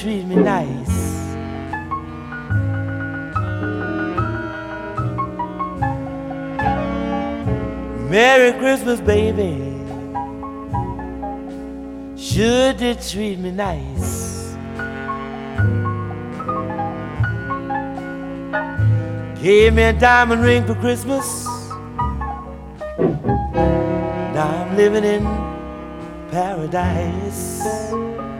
treat me nice. Merry Christmas, baby. Sure did treat me nice. Gave me a diamond ring for Christmas. Now I'm living in paradise.